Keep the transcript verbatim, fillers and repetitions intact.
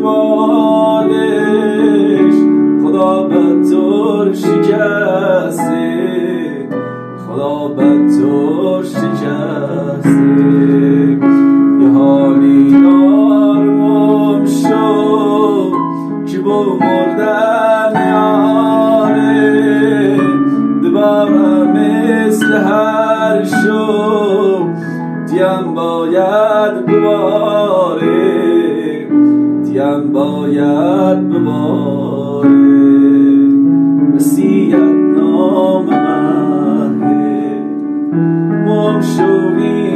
بالش خدا بدتر شکسته، خدا بدتر شکسته. یه حالی دارم شد که با مردن یاره، دوباره مثل هر شب دیم باید بباره، دیم باید بباره. وصیت نامه مهم شوی